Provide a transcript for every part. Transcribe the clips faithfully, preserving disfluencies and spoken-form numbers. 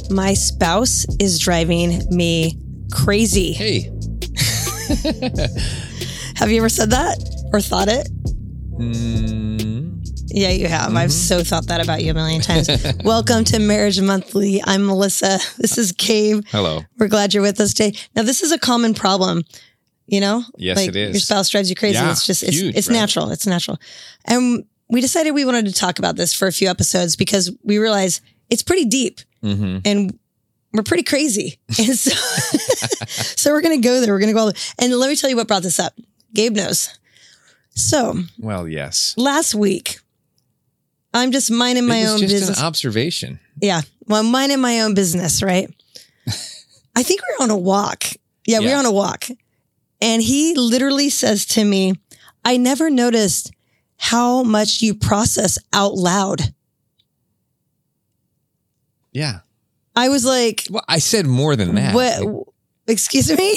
My spouse is driving me crazy. Hey. Have you ever said that or thought it? Mm. Yeah, you have. Mm-hmm. I've so thought that about you a million times. Welcome to Marriage Monthly. I'm Melissa. This is Gabe. Hello. We're glad you're with us today. Now, this is a common problem, you know? Yes, like it is. Your spouse drives you crazy. Yeah, it's just, it's, huge, it's right? natural. It's natural. And we decided we wanted to talk about this for a few episodes because we realize it's pretty deep Mm-hmm. and we're pretty crazy. And so, so we're going to go there. We're going to go all the, and let me tell you what brought this up. Gabe knows. So Well, yes. last week, I'm just minding my it was own just business. an observation. Yeah. Well, I'm minding my own business, right? I think we were on a walk. Yeah, we Yeah. were on a walk. And he literally says to me, I never noticed how much you process out loud. Yeah. I was like, Well, I said more than that. what? Like, Excuse me?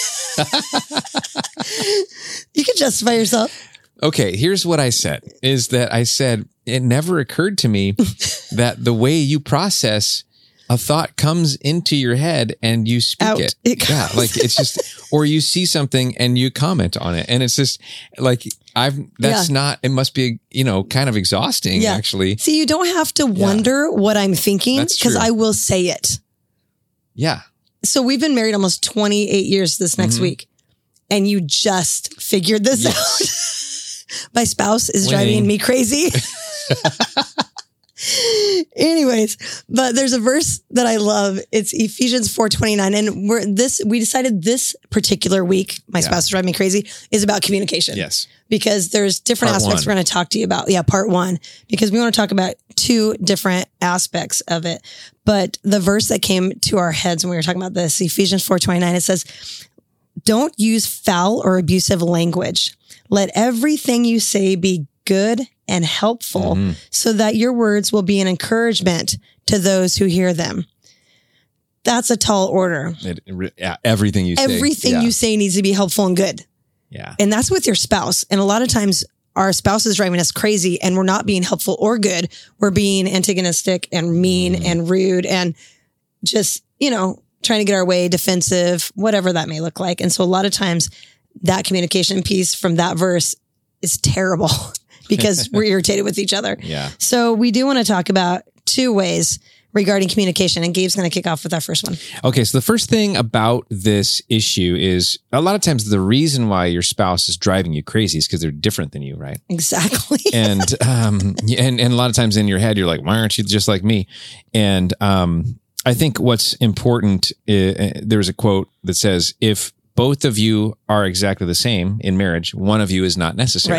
You can justify yourself. okay, here's what I said, is that I said, it never occurred to me that the way you process a thought comes into your head and you speak Out. it. It yeah, comes. like it's just, or you see something and you comment on it. And it's just like, I've, that's Yeah. not, it must be, you know, kind of exhausting Yeah. actually. See, you don't have to wonder what I'm thinking That's because true. I will say it. Yeah. So we've been married almost twenty-eight years this next Mhm. week. And you just figured this Yes. out. My spouse is Winning. driving me crazy. Anyways, but there's a verse that I love. It's Ephesians four twenty-nine. And we're this, we decided this particular week, my Yeah. spouse is driving me crazy, is about communication. Yes. Because there's different Part aspects one. we're going to talk to you about. Yeah, part one, because we want to talk about two different aspects of it. But the verse that came to our heads when we were talking about this, Ephesians four twenty-nine, it says, don't use foul or abusive language. Let everything you say be good and helpful Mhm. so that your words will be an encouragement to those who hear them. That's a tall order. It, it re- yeah, everything you say. Everything yeah. you say needs to be helpful and good. Yeah. And that's with your spouse. And a lot of times our spouse is driving us crazy and we're not being helpful or good. We're being antagonistic and mean Mm. and rude and just, you know, trying to get our way, defensive, whatever that may look like. And so a lot of times that communication piece from that verse is terrible because we're irritated with each other. Yeah. So we do want to talk about two ways regarding communication. And Gabe's going to kick off with our first one. Okay, so the first thing about this issue is a lot of times the reason why your spouse is driving you crazy is because they're different than you, right? Exactly. And um, and and a lot of times in your head you're like, why aren't you just like me? And um, I think what's important, uh, there's a quote that says, if both of you are exactly the same in marriage, one of you is not necessary.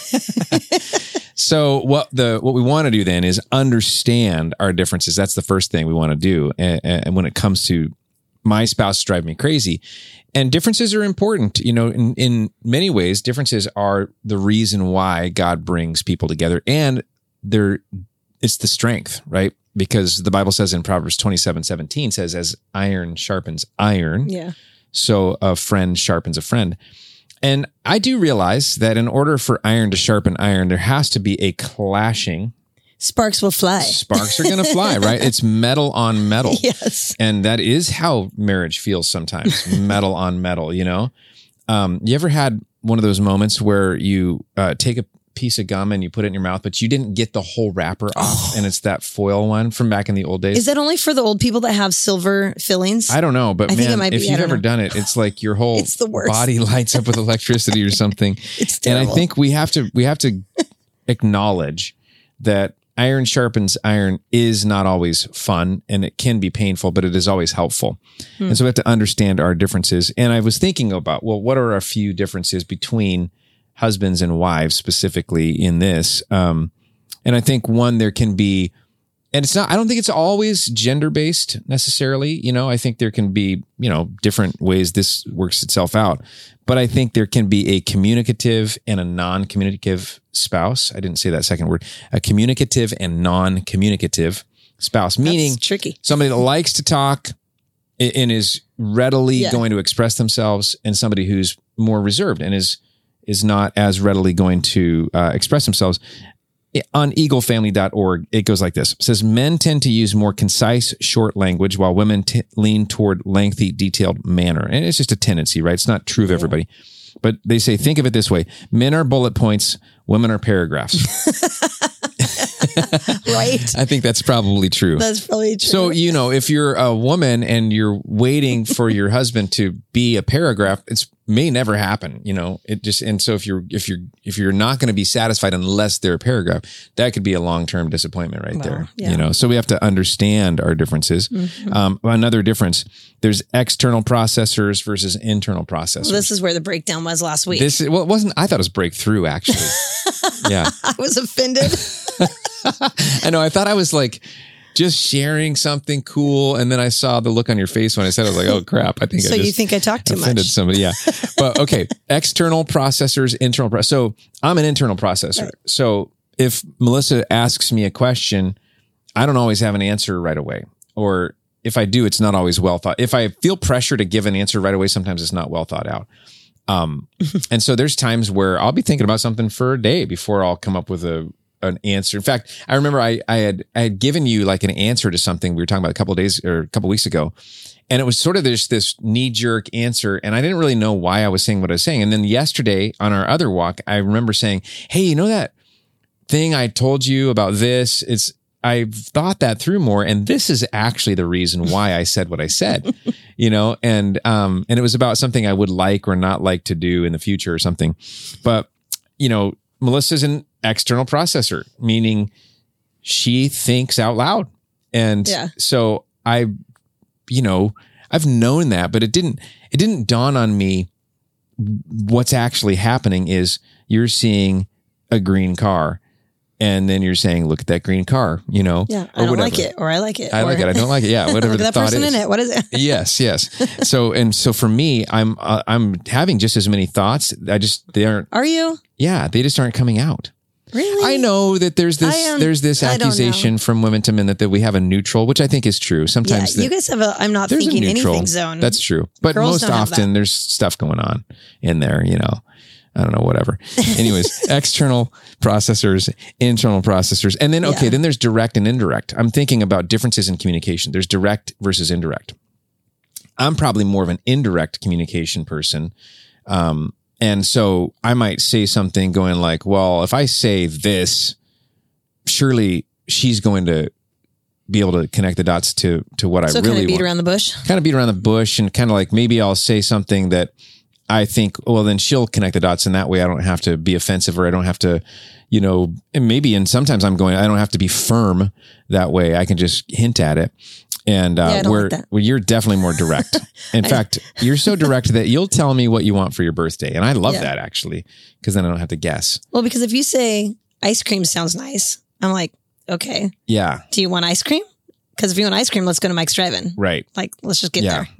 Right. So what the what we want to do then is understand our differences. That's the first thing we want to do. And, and when it comes to my spouse driving me crazy, and differences are important. You know, in, in many ways, differences are the reason why God brings people together, and they're it's the strength, right? Because the Bible says in Proverbs twenty-seven seventeen says, as iron sharpens iron, Yeah. so a friend sharpens a friend. And I do realize that in order for iron to sharpen iron, there has to be a clashing. Sparks will fly. Sparks are going to fly, right? It's metal on metal. Yes. And that is how marriage feels sometimes, metal on metal, you know? Um, you ever had one of those moments where you uh, take a piece of gum and you put it in your mouth, but you didn't get the whole wrapper off, Oh. and it's that foil one from back in the old days? Is that only for the old people that have silver fillings? I don't know, but I think man, it might if be. I you've don't ever know. done it, it's like your whole It's the worst. body lights up with electricity or something. It's And terrible. I think we have to we have to acknowledge that iron sharpens iron is not always fun, and it can be painful, but it is always helpful. Hmm. And so we have to understand our differences. And I was thinking about, well, what are a few differences between husbands and wives specifically in this? Um, and I think one, there can be, and it's not, I don't think it's always gender-based necessarily. You know, I think there can be, you know, different ways this works itself out. But I think there can be a communicative and a non-communicative spouse. I didn't say that second word. A communicative and non-communicative spouse, meaning That's tricky. somebody that likes to talk and is readily Yeah. going to express themselves, and somebody who's more reserved and is is not as readily going to uh, express themselves. on eagle family dot org, it goes like this. It says, men tend to use more concise, short language, while women t- lean toward lengthy, detailed manner. And it's just a tendency, right? It's not true of everybody. But they say, think of it this way. Men are bullet points, women are paragraphs. Right. I think that's probably true. That's probably true. So, you know, if you're a woman and you're waiting for your husband to be a paragraph, it's may never happen, you know, it just, and so if you're, if you're, if you're not going to be satisfied unless they're a paragraph, that could be a long-term disappointment right Wow, there, yeah. you know, so we have to understand our differences. Mm-hmm. Um, another difference, there's external processors versus internal processors. Well, this is where the breakdown was last week. This, well, it wasn't, I thought it was breakthrough actually. Yeah. I was offended. I know. I thought I was like just sharing something cool. And then I saw the look on your face when I said, I was like, oh crap. I think so I just you think I talked too offended much. somebody. Yeah. But okay. External processors, internal. Pro- so I'm an internal processor. Right. So if Melissa asks me a question, I don't always have an answer right away. Or if I do, it's not always well thought. If I feel pressure to give an answer right away, sometimes it's not well thought out. Um, and so there's times where I'll be thinking about something for a day before I'll come up with a, an answer. In fact, I remember I, I had, I had given you like an answer to something we were talking about a couple of days or a couple of weeks ago. And it was sort of this, this knee jerk answer. And I didn't really know why I was saying what I was saying. And then yesterday on our other walk, I remember saying, hey, you know that thing I told you about this? It's, I've thought that through more. And this is actually the reason why I said what I said, you know, and, um, and it was about something I would like or not like to do in the future or something. But, you know, Melissa's an external processor, meaning she thinks out loud. And Yeah. so I, you know, I've known that, but it didn't, it didn't dawn on me. What's actually happening is you're seeing a green car. And then you're saying, look at that green car, you know, Yeah. or I don't whatever. like it, or I like it. I or, like it. I don't like it. Yeah. Whatever Look the at that thought person is. in it. What is it? Yes. Yes. So, and so for me, I'm, uh, I'm having just as many thoughts. I just, they aren't, Are you? yeah, they just aren't coming out. Really? I know that there's this, I am- there's this I don't accusation from women to men that, that we have a neutral, which I think is true. Yeah. Sometimes You the- guys have a I'm not there's a thinking neutral. anything zone. That's true. But Girls most don't have often that. there's stuff going on in there, you know. I don't know, whatever. Anyways, external processors, internal processors. And then, okay, Yeah. then there's direct and indirect. I'm thinking about differences in communication. There's direct versus indirect. I'm probably more of an indirect communication person. Um, and so I might say something going like, well, if I say this, surely she's going to be able to connect the dots to, to what so I kind really of beat want. around the bush. Kind of beat around the bush and kind of like maybe I'll say something that I think, well, then she'll connect the dots and that way I don't have to be offensive or I don't have to, you know, and maybe, and sometimes I'm going, I don't have to be firm that way. I can just hint at it. And, uh, Yeah, I don't where, like that. where you're definitely more direct. In fact, you're so direct that you'll tell me what you want for your birthday. And I love Yeah. that actually, because then I don't have to guess. Well, because if you say ice cream sounds nice, I'm like, okay, Yeah. do you want ice cream? Because if you want ice cream, let's go to Mike's Drive-In. Right. Like, let's just get Yeah. there.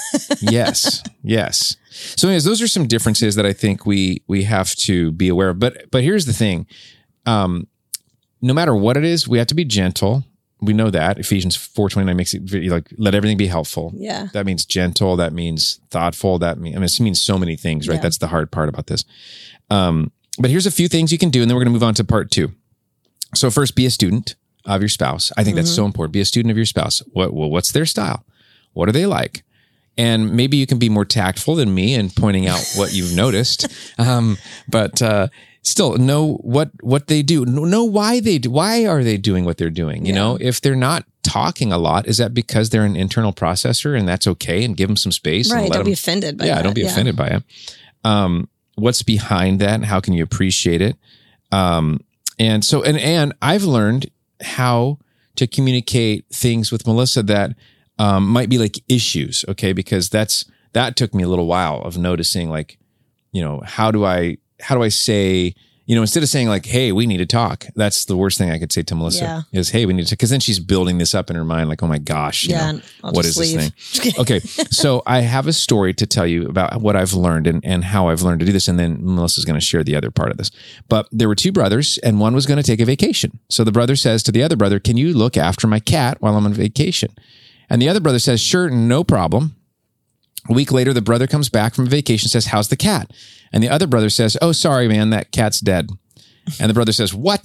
Yes. Yes. So anyways, those are some differences that I think we, we have to be aware of. But, but here's the thing. Um, no matter what it is, we have to be gentle. We know that Ephesians four twenty-nine makes it very, like, let everything be helpful. Yeah. That means gentle. That means thoughtful. That means, I mean, it means so many things, right? Yeah. That's the hard part about this. Um, but here's a few things you can do, and then we're going to move on to part two. So first, be a student of your spouse. I think that's so important. Be a student of your spouse. What, well, what's their style? What are they like? And maybe you can be more tactful than me in pointing out what you've noticed. Um, but, uh, still know what, what they do, know why they do, why are they doing what they're doing? You Yeah. know, if they're not talking a lot, is that because they're an internal processor and that's okay and give them some space? Right. And let Don't them, be offended by yeah, that. don't be offended by it. Um, what's behind that? How can you appreciate it? Um, and so, and, and I've learned how to communicate things with Melissa that, um, might be like issues. Okay. Because that's, that took me a little while of noticing, like, you know, how do I, how do I say, you know, instead of saying like, hey, we need to talk. That's the worst thing I could say to Melissa Yeah. is, hey, we need to, because then she's building this up in her mind. Like, oh my gosh, you Yeah. know, and I'll what is just leave. this thing? Okay. So I have a story to tell you about what I've learned and, and how I've learned to do this. And then Melissa's going to share the other part of this. But there were two brothers and one was going to take a vacation. So the brother says to the other brother, can you look after my cat while I'm on vacation? And the other brother says, sure, no problem. A week later, the brother comes back from vacation, says, how's the cat? And the other brother says, oh, sorry, man, that cat's dead. And the brother says, what?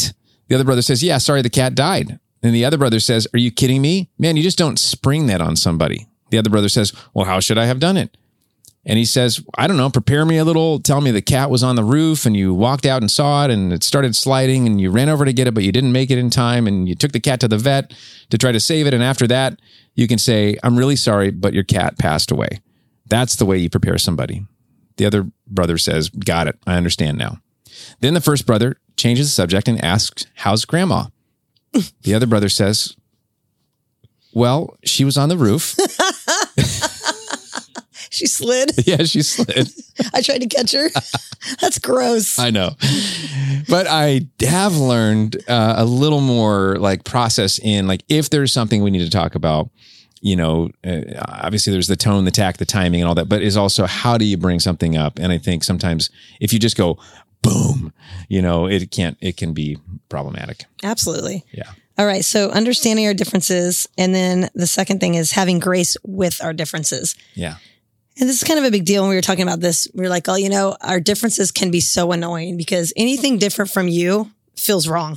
The other brother says, yeah, sorry, the cat died. And the other brother says, are you kidding me? Man, you just don't spring that on somebody. The other brother says, well, how should I have done it? And he says, I don't know, prepare me a little, tell me the cat was on the roof and you walked out and saw it and it started sliding and you ran over to get it, but you didn't make it in time and you took the cat to the vet to try to save it. And after that, you can say, I'm really sorry, but your cat passed away. That's the way you prepare somebody. The other brother says, got it. I understand now. Then the first brother changes the subject and asks, how's grandma? The other brother says, well, she was on the roof. She slid. Yeah, she slid. I tried to catch her. That's gross. I know. But I have learned uh, a little more like process in like if there's something we need to talk about, you know, uh, obviously there's the tone, the tact, the timing and all that, but is also how do you bring something up? And I think sometimes if you just go boom, you know, it can't, it can be problematic. Absolutely. Yeah. All right. So understanding our differences. And then the second thing is having grace with our differences. Yeah. And this is kind of a big deal when we were talking about this. We were like, oh, you know, our differences can be so annoying because anything different from you feels wrong.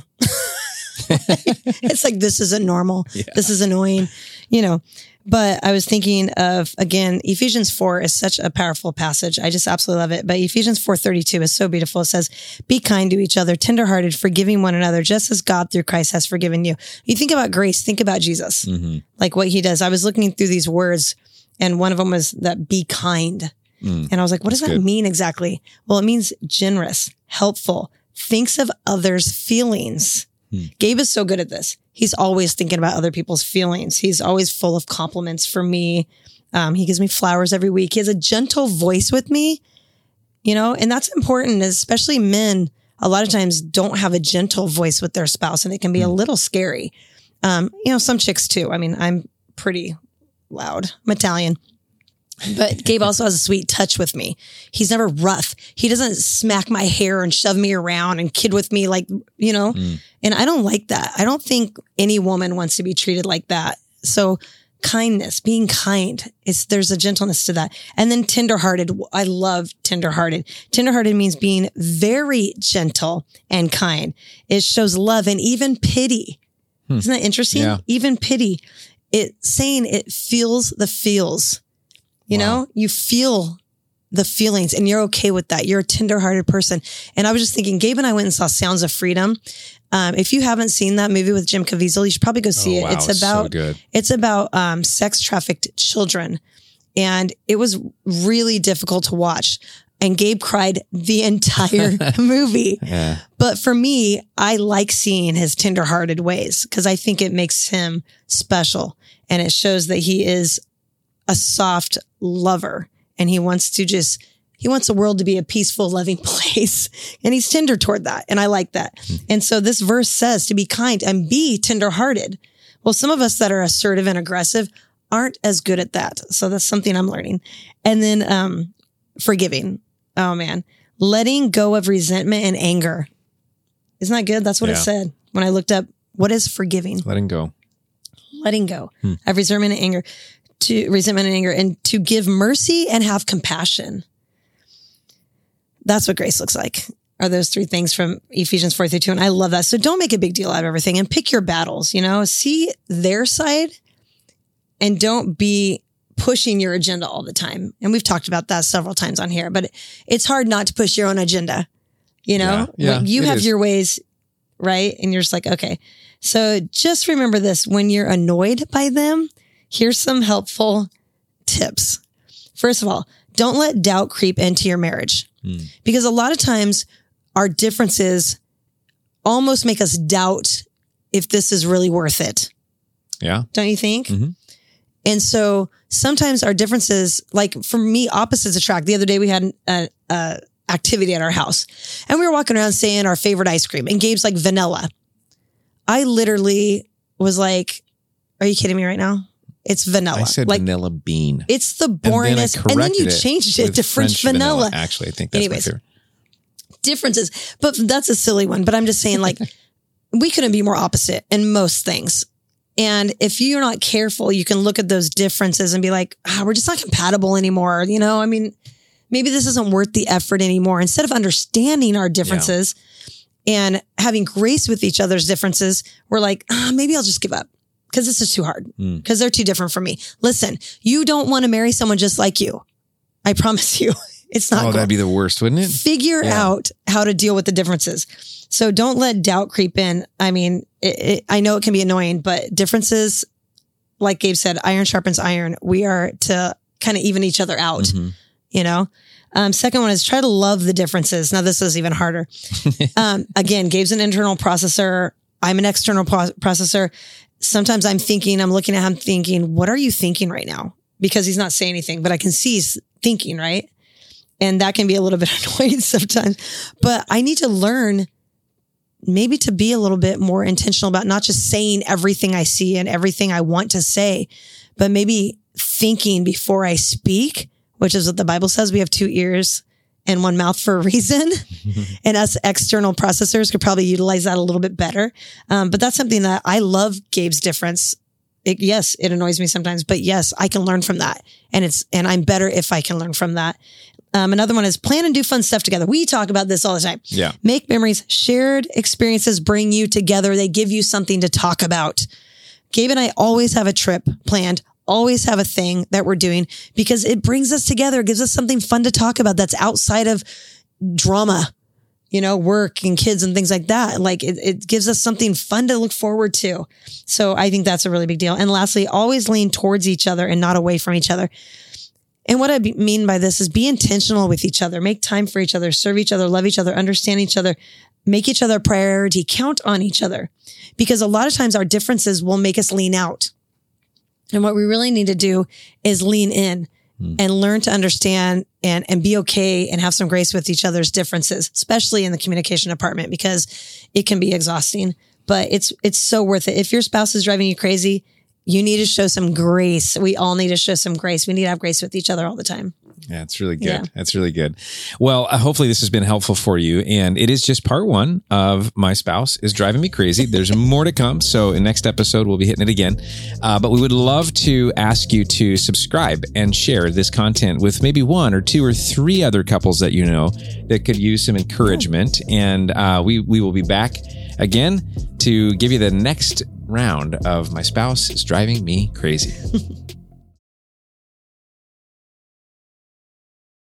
It's like, this isn't normal. Yeah. This is annoying, you know. But I was thinking of, again, Ephesians four is such a powerful passage. I just absolutely love it. But Ephesians four thirty-two is so beautiful. It says, be kind to each other, tenderhearted, forgiving one another, just as God through Christ has forgiven you. You think about grace, think about Jesus, mm-hmm. like what he does. I was looking through these words and one of them was that be kind. Mm, and I was like, what does that good. mean exactly? Well, it means generous, helpful, thinks of others' feelings. Mm. Gabe is so good at this. He's always thinking about other people's feelings. He's always full of compliments for me. Um, he gives me flowers every week. He has a gentle voice with me, you know, and that's important, especially men. A lot of times don't have a gentle voice with their spouse and it can be mm. a little scary. Um, you know, some chicks too. I mean, I'm pretty loud. I'm Italian. But Gabe also has a sweet touch with me. He's never rough. He doesn't smack my hair and shove me around and kid with me like, you know, mm. and I don't like that. I don't think any woman wants to be treated like that. So kindness, being kind, is there's a gentleness to that. And then tenderhearted. I love tenderhearted. Tenderhearted means being very gentle and kind. It shows love and even pity. Hmm. Isn't that interesting? Yeah. Even pity. It's saying it feels the feels. You wow. know, you feel the feelings and you're okay with that. You're a tenderhearted person. And I was just thinking, Gabe and I went and saw Sounds of Freedom. Um, if you haven't seen that movie with Jim Caviezel, you should probably go see oh, it. Wow. It's about, so good. It's about um, sex trafficked children. And it was really difficult to watch. And Gabe cried the entire movie. Yeah. But for me, I like seeing his tenderhearted ways because I think it makes him special. And it shows that he is a soft lover and he wants to just, he wants the world to be a peaceful, loving place. And he's tender toward that. And I like that. Mm-hmm. And so this verse says to be kind and be tenderhearted. Well, some of us that are assertive and aggressive aren't as good at that. So that's something I'm learning. And then, um, forgiving. Oh man. Letting go of resentment and anger. Isn't that good? That's what yeah. it said when I looked up what is forgiving. Letting go. Letting go hmm. of resentment and anger. To resentment and anger, and to give mercy and have compassion. That's what grace looks like. Are those three things from Ephesians four through two. And I love that. So don't make a big deal out of everything and pick your battles, you know, see their side and don't be pushing your agenda all the time. And we've talked about that several times on here, but it's hard not to push your own agenda. You know, yeah, yeah, you have is. your ways, right? And you're just like, okay. So just remember this, when you're annoyed by them, here's some helpful tips. First of all, don't let doubt creep into your marriage mm. because a lot of times our differences almost make us doubt if this is really worth it. Yeah. Don't you think? Mm-hmm. And so sometimes our differences, like for me, opposites attract. The other day we had an a activity at our house and we were walking around saying our favorite ice cream and Gabe's like vanilla. I literally was like, are you kidding me right now? It's vanilla. I said like, vanilla bean. It's the boringest. And then, and then you changed it, it to French, French vanilla. vanilla. Actually, I think that's Anyways, my favorite. Differences. But that's a silly one. But I'm just saying, like, we couldn't be more opposite in most things. And if you're not careful, you can look at those differences and be like, ah, we're just not compatible anymore. You know, I mean, maybe this isn't worth the effort anymore. Instead of understanding our differences, and having grace with each other's differences, we're like, ah, maybe I'll just give up because this is too hard because mm. they're too different from me. Listen, you don't want to marry someone just like you. I promise you. It's not. Oh, cool. That'd be the worst, wouldn't it? Figure yeah. out how to deal with the differences. So don't let doubt creep in. I mean, it, it, I know it can be annoying, but differences, like Gabe said, iron sharpens iron. We are to kind of even each other out, mm-hmm. you know? Um, second one is try to love the differences. Now this is even harder. um, again, Gabe's an internal processor. I'm an external pro- processor. Sometimes I'm thinking, I'm looking at him thinking, what are you thinking right now? Because he's not saying anything, but I can see he's thinking, right? And that can be a little bit annoying sometimes, but I need to learn maybe to be a little bit more intentional about not just saying everything I see and everything I want to say, but maybe thinking before I speak, which is what the Bible says. We have two ears and one mouth for a reason. And us external processors could probably utilize that a little bit better. Um, but that's something that I love Gabe's difference. It, yes, it annoys me sometimes, but yes, I can learn from that. And it's, and I'm better if I can learn from that. Um, another one is plan and do fun stuff together. We talk about this all the time. Yeah. Make memories. Shared experiences bring you together. They give you something to talk about. Gabe and I always have a trip planned, always have a thing that we're doing because it brings us together. It gives us something fun to talk about that's outside of drama, you know, work and kids and things like that. Like it, it gives us something fun to look forward to. So I think that's a really big deal. And lastly, always lean towards each other and not away from each other. And what I mean by this is be intentional with each other, make time for each other, serve each other, love each other, understand each other, make each other a priority, count on each other. Because a lot of times our differences will make us lean out. And what we really need to do is lean in mm. and learn to understand and, and be okay and have some grace with each other's differences, especially in the communication department, because it can be exhausting, but it's, it's so worth it. If your spouse is driving you crazy, you need to show some grace. We all need to show some grace. We need to have grace with each other all the time. Yeah, it's really good. Yeah. That's really good. Well, uh, hopefully this has been helpful for you. And it is just part one of My Spouse is Driving Me Crazy. There's more to come. So in next episode, we'll be hitting it again. Uh, but we would love to ask you to subscribe and share this content with maybe one or two or three other couples that you know that could use some encouragement. And uh, we, we will be back again to give you the next round of My Spouse is Driving Me Crazy.